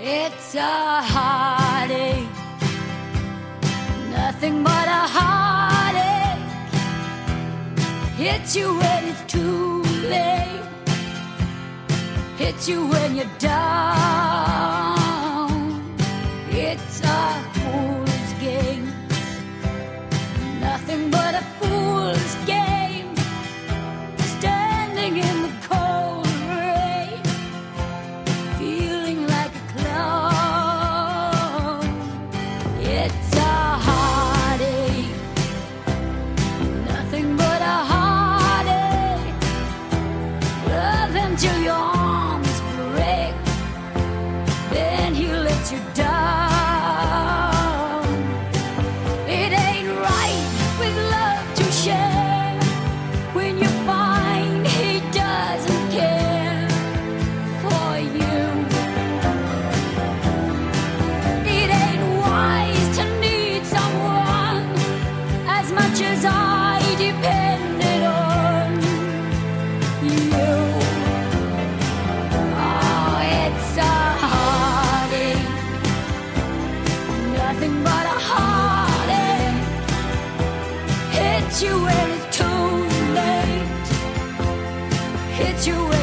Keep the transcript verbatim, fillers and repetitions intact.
It's a heartache, nothing but a heartache. Hits you when it's too late, hits you when you're down. It's a fool's game, nothing but a fool's game. Standing in the cold rain, feeling like a clown. It's a heartache, nothing but a heartache. Love him till your arms break, then he lets you down. It ain't right with love to share when you find he doesn't care for you. It ain't wise to need someone as much as I depended on you. Oh, it's a heartache, nothing but a heartache. Hits you when it's too late, hits you when